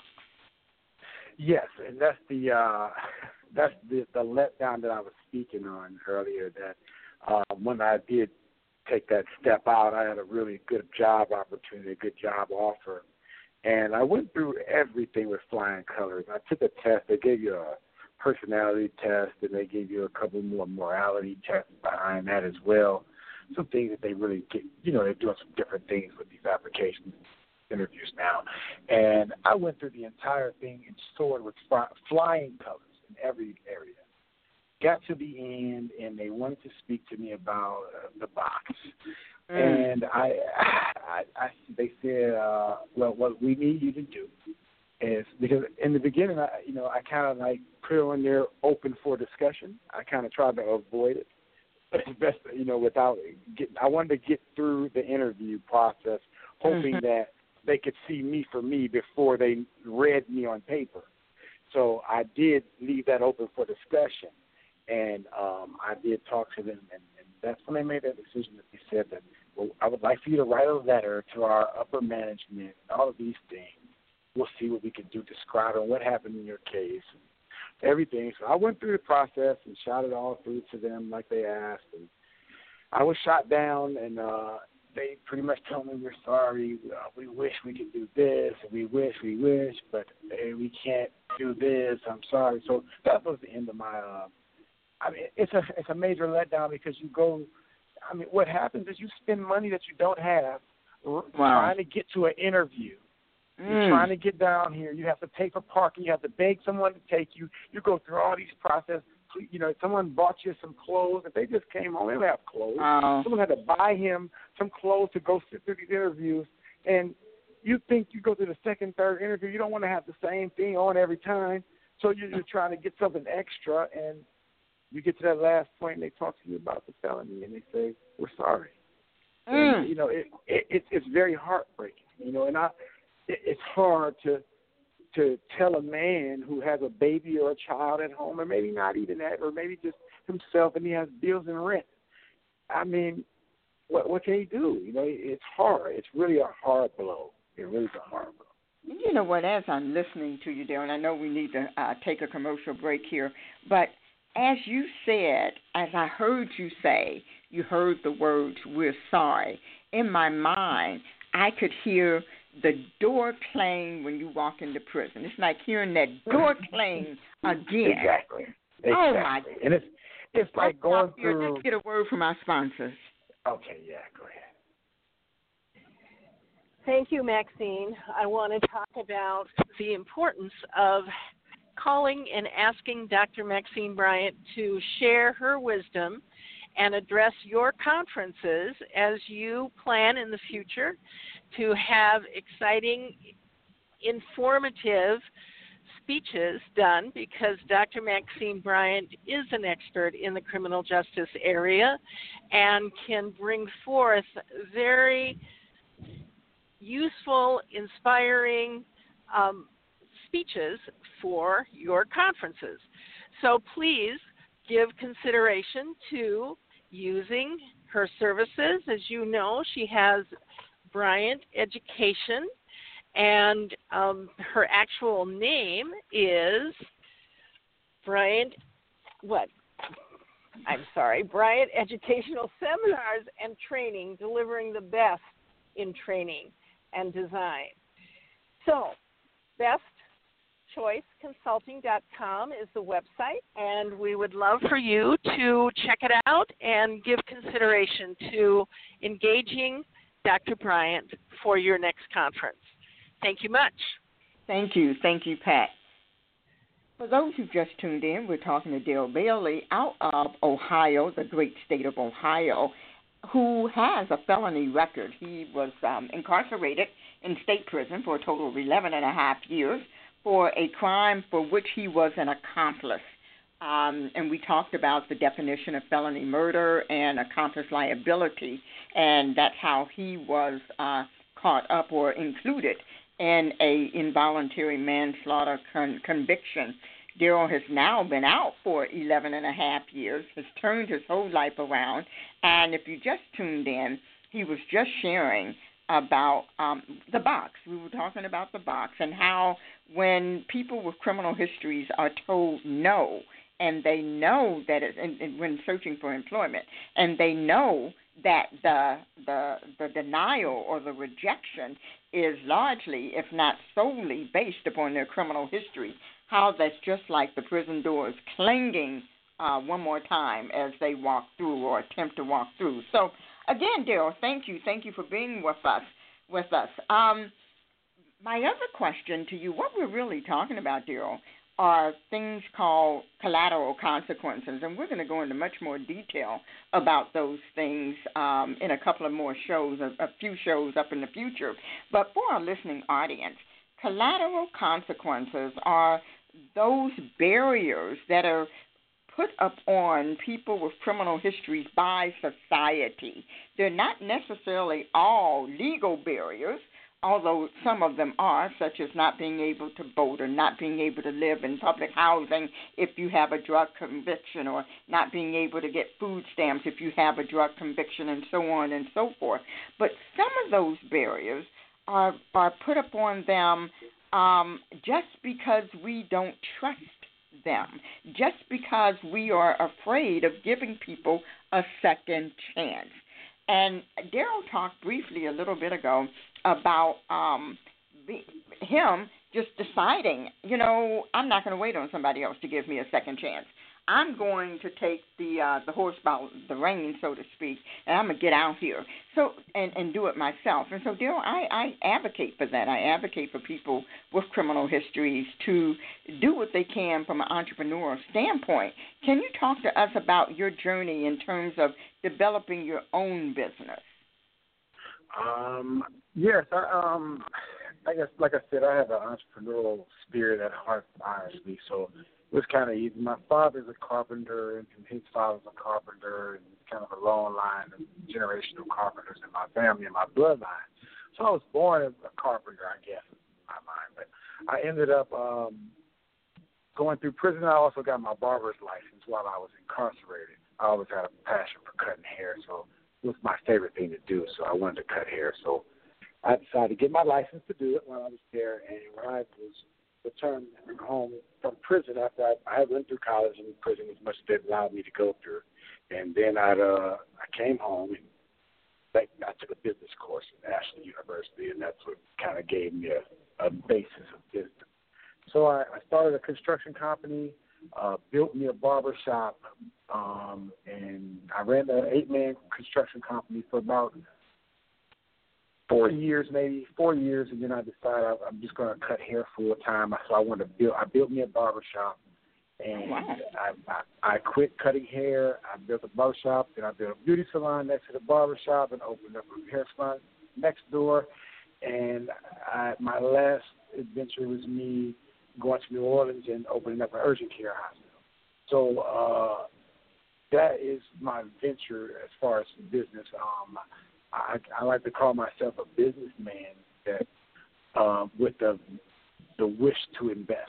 Yes, and that's the uh, that's the, the letdown that I was speaking on earlier. That uh, when I did take that step out, I had a really good job opportunity, a good job offer, And I went through everything with flying colors. I took a test. They gave you a personality test, and they gave you a couple more morality tests behind that as well. Some things that they really get, you know, they're doing some different things with these applications, interviews now. And I went through the entire thing and soared with fly, flying colors in every area. Got to the end, and they wanted to speak to me about uh, the box. Mm. And I, I, I, they said, uh, well, what we need you to do is, because in the beginning, I, you know, I kind of like put it on there open for discussion. I kind of tried to avoid it, but best, you know, without getting, I wanted to get through the interview process, hoping mm-hmm. that they could see me for me before they read me on paper. So I did leave that open for discussion. And um, I did talk to them, and, and that's when they made that decision that they said that, well, I would like for you to write a letter to our upper management and all of these things. We'll see what we can do, describing what happened in your case and everything. So I went through the process and shot it all through to them like they asked. And I was shot down, and uh, they pretty much told me, we're sorry, uh, we wish we could do this, and we wish, we wish, but hey, we can't do this, I'm sorry. So that was the end of my uh, I mean, it's a it's a major letdown, because you go, I mean, what happens is you spend money that you don't have wow. trying to get to an interview. Mm. You're trying to get down here. You have to pay for parking. You have to beg someone to take you. You go through all these processes. You know, someone bought you some clothes. If they just came home, they don't have clothes. Oh. Someone had to buy him some clothes to go sit through these interviews. And you think you go through the second, third interview, you don't want to have the same thing on every time. So you're, you're trying to get something extra, and you get to that last point, and they talk to you about the felony, and they say, we're sorry. Mm. And, you know, it, it, it, it's very heartbreaking, you know, and I, it, it's hard to to tell a man who has a baby or a child at home, or maybe not even that, or maybe just himself, and he has bills and rent. I mean, what what can he do? You know, it's hard. It's really a hard blow. It really is a hard blow. You know what, as I'm listening to you, Darren, I know we need to uh, take a commercial break here, but as you said, as I heard you say, you heard the words, we're sorry. In my mind, I could hear the door clang when you walk into prison. It's like hearing that door clang again. Exactly. exactly. Oh, my God. And it's, it's like going through. Let's get a word from our sponsors. Okay, yeah, go ahead. Thank you, Maxine. I want to talk about the importance of calling and asking Doctor Maxine Bryant to share her wisdom and address your conferences as you plan in the future to have exciting, informative speeches done, because Doctor Maxine Bryant is an expert in the criminal justice area and can bring forth very useful, inspiring um, speeches for your conferences. So please give consideration to using her services. As you know, she has Bryant Education, and um, her actual name is Bryant, what? I'm sorry, Bryant Educational Seminars and Training, delivering the best in training and design. So, best choice consulting dot com is the website, and we would love for you to check it out and give consideration to engaging Doctor Bryant for your next conference. Thank you much. Thank you. Thank you, Pat. For those who just tuned in, we're talking to Dale Bailey out of Ohio, the great state of Ohio, who has a felony record. He was um, incarcerated in state prison for a total of eleven and a half years for a crime for which he was an accomplice. Um, and we talked about the definition of felony murder and accomplice liability, and that's how he was uh, caught up or included in a involuntary manslaughter con- conviction. Daryl has now been out for eleven and a half years, has turned his whole life around, and if you just tuned in, he was just sharing about um, the box. We were talking about the box and how when people with criminal histories are told no, and they know that it's, and, and when searching for employment, and they know that the the the denial or the rejection is largely, if not solely, based upon their criminal history. How that's just like the prison doors clanging uh, one more time as they walk through or attempt to walk through. So, again, Daryl, thank you. Thank you for being with us. With us. Um, my other question to you, what we're really talking about, Daryl, are things called collateral consequences, and we're going to go into much more detail about those things um, in a couple of more shows, a, a few shows up in the future. But for our listening audience, collateral consequences are those barriers that are put up on people with criminal histories by society. They're not necessarily all legal barriers, although some of them are, such as not being able to vote or not being able to live in public housing if you have a drug conviction, or not being able to get food stamps if you have a drug conviction, and so on and so forth. But some of those barriers are, are put upon them um, just because we don't trust them, just because we are afraid of giving people a second chance. And Daryl talked briefly a little bit ago about um, the, him just deciding, you know, I'm not going to wait on somebody else to give me a second chance. I'm going to take the uh, the horse by the reins, so to speak, and I'm going to get out here so and, and do it myself. And so, Daryl, I, I advocate for that. I advocate for people with criminal histories to do what they can from an entrepreneurial standpoint. Can you talk to us about your journey in terms of developing your own business? Um, yes, I, um, I guess, like I said, I have an entrepreneurial spirit at heart, honestly, so it was kind of easy. My father's a carpenter, and his father's a carpenter, and it's kind of a long line of generational carpenters in my family and my bloodline. So I was born as a carpenter, I guess, in my mind. But I ended up um, going through prison. I also got my barber's license while I was incarcerated. I always had a passion for cutting hair, so it was my favorite thing to do, so I wanted to cut hair. So I decided to get my license to do it while I was there, and when I was returned home from prison after I, I went through college and prison as much as they allowed me to go through. And then I'd, uh, I came home and like, I took a business course at Ashland University, and that's what kind of gave me a, a basis of business. So I, I started a construction company, uh, built me a barber shop, um, and I ran an eight-man construction company for about four years, maybe four years, and then I decided I, I'm just going to cut hair full time. So I wanted to build. I built me a barber shop, and wow. I, I I quit cutting hair. I built a barber shop, then I built a beauty salon next to the barber shop, and opened up a hair salon next door. And I, my last adventure was me going to New Orleans and opening up an urgent care hospital. So uh, that is my venture as far as business. Um, I, I like to call myself a businessman that uh, with the the wish to invest.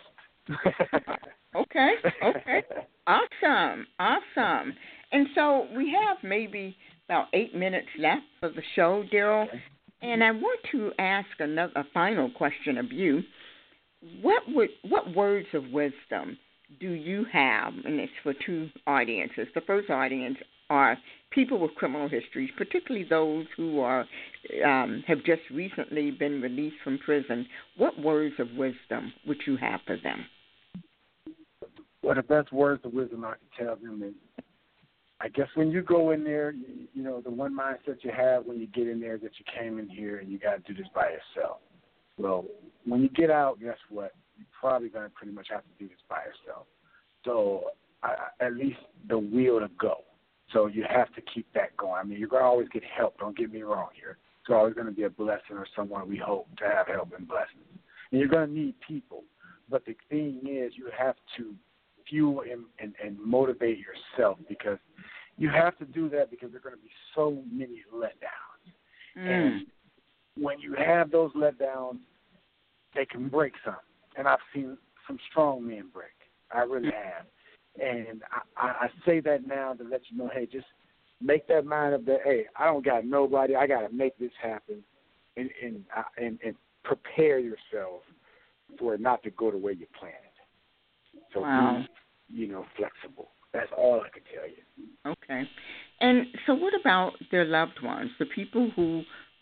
Okay, okay. Awesome, awesome. And so we have maybe about eight minutes left for the show, Daryl. Okay. And I want to ask another a final question of you. What would what words of wisdom do you have? And it's for two audiences. The first audience are people with criminal histories, particularly those who are um, have just recently been released from prison. What words of wisdom would you have for them? Well, the best words of wisdom I can tell them is, I guess when you go in there, you, you know, the one mindset you have when you get in there is that you came in here and you got to do this by yourself. Well, when you get out, guess what? You're probably going to pretty much have to do this by yourself. So I, at least the will to go. So you have to keep that going. I mean, you're going to always get help. Don't get me wrong here. It's always going to be a blessing or someone we hope to have help and blessings. And you're going to need people. But the thing is, you have to fuel and, and, and motivate yourself, because you have to do that because there are going to be so many letdowns. Mm. And when you have those letdowns, they can break some. And I've seen some strong men break. I really have. And I, I say that now to let you know, hey, just make that mind up that, hey, I don't got nobody. I got to make this happen, and and, and and prepare yourself for it not to go the way you planned it. So wow. be, you know, flexible. That's all I can tell you. Okay. And so what about their loved ones, the people who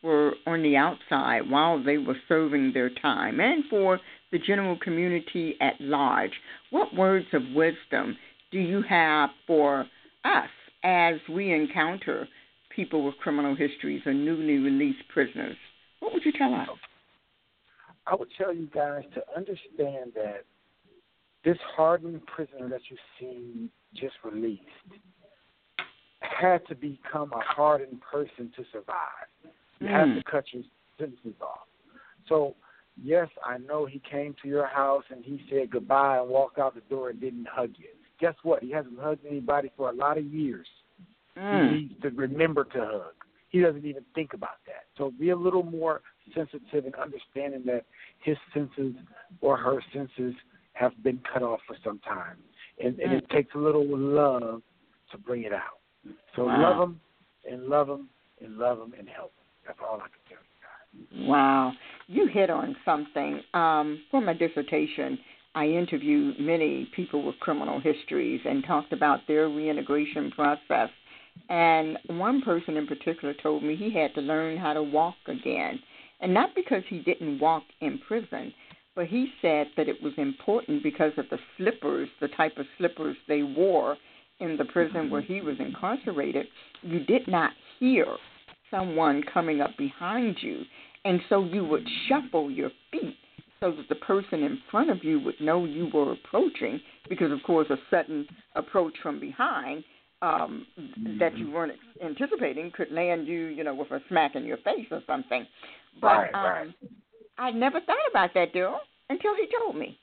were on the outside while they were serving their time, and for the general community at large, what words of wisdom do you have for us as we encounter people with criminal histories or newly released prisoners? What would you tell us? I would tell you guys to understand that this hardened prisoner that you see just released had to become a hardened person to survive. You mm. have to cut your sentences off. So, yes, I know he came to your house and he said goodbye and walked out the door and didn't hug you. Guess what? He hasn't hugged anybody for a lot of years. Mm. He needs to remember to hug. He doesn't even think about that. So be a little more sensitive and understanding that his senses or her senses have been cut off for some time. And, and it takes a little love to bring it out. So wow. love him and love him and love him and help him. That's all I can tell you guys. Wow. You hit on something. Um, for my dissertation, I interviewed many people with criminal histories and talked about their reintegration process. And one person in particular told me he had to learn how to walk again. And not because he didn't walk in prison, but he said that it was important because of the slippers, the type of slippers they wore in the prison where he was incarcerated. You did not hear someone coming up behind you, and so you would shuffle your feet so that the person in front of you would know you were approaching, because, of course, a sudden approach from behind um, that you weren't anticipating could land you, you know, with a smack in your face or something. But right, right. Um, I never thought about that, Daryl, until he told me.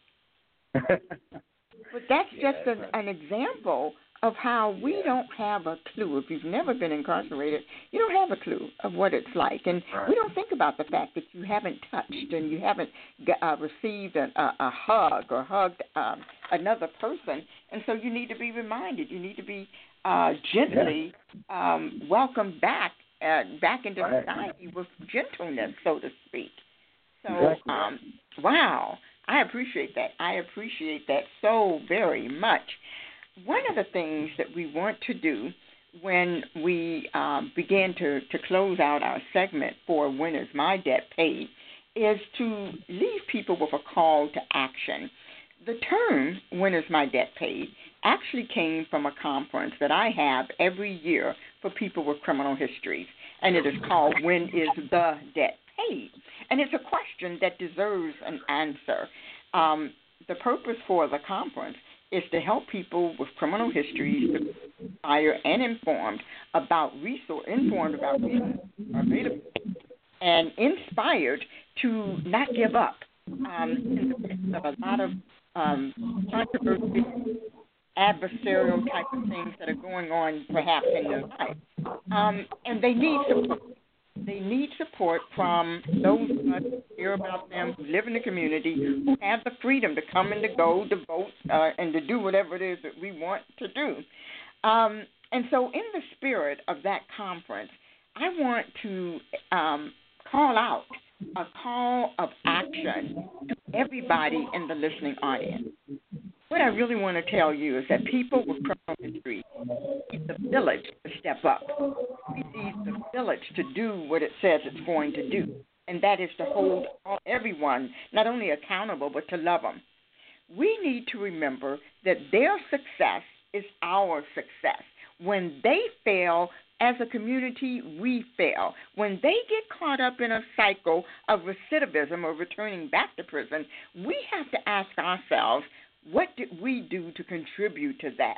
But that's yeah, just an, right. an example of how we yeah. don't have a clue. If you've never been incarcerated, you don't have a clue of what it's like. And right. we don't think about the fact that you haven't touched and you haven't uh, received a, a, a hug or hugged um, another person. And so you need to be reminded. You need to be uh, gently yeah. um, welcomed back, uh, back into right. society with gentleness, so to speak. So, exactly. um, wow, I appreciate that. I appreciate that so very much. One of the things that we want to do when we um, begin to, to close out our segment for When Is My Debt Paid is to leave people with a call to action. The term, When Is My Debt Paid, actually came from a conference that I have every year for people with criminal histories, and it is called When Is the Debt Paid? And it's a question that deserves an answer. Um, the purpose for the conference is to help people with criminal histories to be inspired and informed about resource, informed about resources available, and inspired to not give up um, in the midst of a lot of um, controversy, adversarial type of things that are going on perhaps in their life. Um, and they need support. They need support from those of us who care about them, who live in the community, who have the freedom to come and to go, to vote, uh, and to do whatever it is that we want to do. Um, and so in the spirit of that conference, I want to um, call out a call of action to everybody in the listening audience. What I really want to tell you is that people with criminal history need the village to step up. We need the village to do what it says it's going to do, and that is to hold everyone not only accountable but to love them. We need to remember that their success is our success. When they fail, as a community, we fail. When they get caught up in a cycle of recidivism or returning back to prison, we have to ask ourselves, what did we do to contribute to that?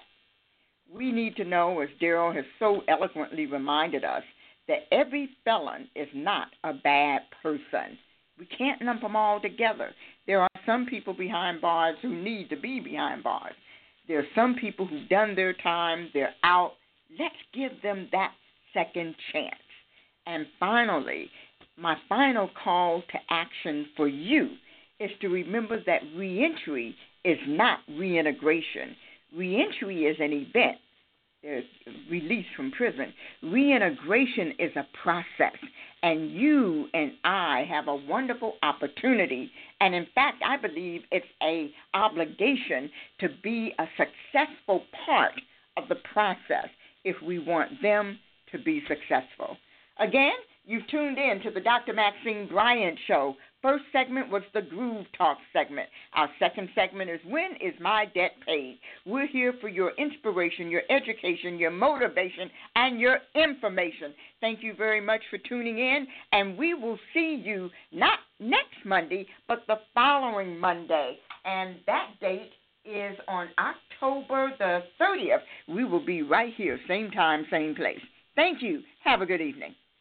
We need to know, as Daryl has so eloquently reminded us, that every felon is not a bad person. We can't lump them all together. There are some people behind bars who need to be behind bars. There are some people who've done their time, they're out. Let's give them that second chance. And finally, my final call to action for you is to remember that reentry is not reintegration. Reentry is an event. There's release from prison. Reintegration is a process, and you and I have a wonderful opportunity, and in fact, I believe it's an obligation to be a successful part of the process if we want them to be successful. Again, You've tuned in to the Doctor Maxine Bryant Show. First segment was the Groove Talk segment. Our second segment is When is My Debt Paid? We're here for your inspiration, your education, your motivation, and your information. Thank you very much for tuning in, and we will see you not next Monday, but the following Monday. And that date is on October the thirtieth. We will be right here, same time, same place. Thank you. Have a good evening.